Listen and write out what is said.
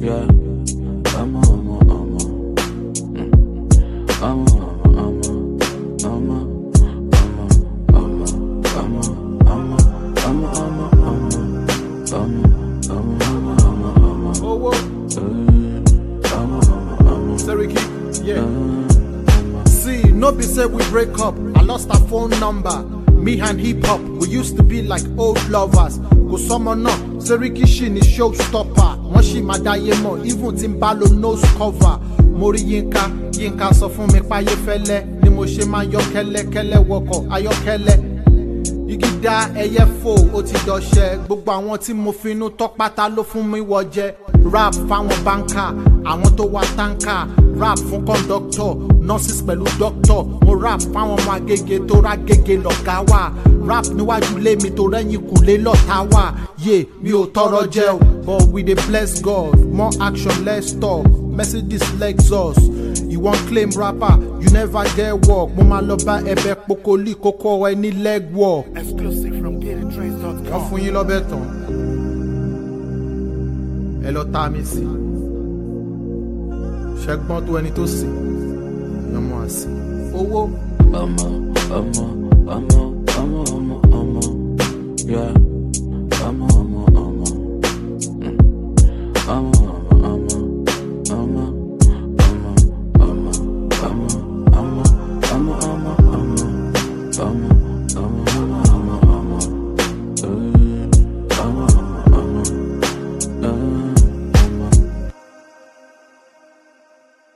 Yeah, See, no be say we break up. I lost her phone number. Me and hip hop, we used to be like old lovers. Go someone up, Seriki Shin is showstopper. When she madayemo, even Timbalo nose cover. Mori Yinka sọ fún mi páyé fẹ́lẹ́. Ni mo ṣe máa yọ kẹ́lẹ́kẹ́lẹ́ wọkọ̀ ayọ́kẹ́lẹ́. Igida ẹyẹ fò ó ti dọ̀ṣẹ́. Gbogbo àwọn tí mo finú tọ́ pátá ló fún mi wọ jẹ. Rap fáwọn báńkà, àwọn tó wá táǹkà. Rap fún conductor, nurses pẹ̀lú doctor. Mo rap fáwọn ọmọ agége tó rá gègé lọ̀gá wà. Rap níwájú lé mi tó rẹ́yìn kùlé lọ́ta wà. Yeah, mi ò tọrọ jẹ o, but we dey bless God. More action, less talk. Mercedes Lexus. You wan claim rapper, you never get work. Mo máa lọ bá ẹbẹ pokoli kókó ẹni leg work. Exclusive from GetItTrades.com. Wọ́n fún yín lọ́bẹ̀ tán. Ẹ lọ tá mi sí. Ṣẹ́gbọ́n tó ẹni tó sì. Yọmọ àsì. Owó. yeah.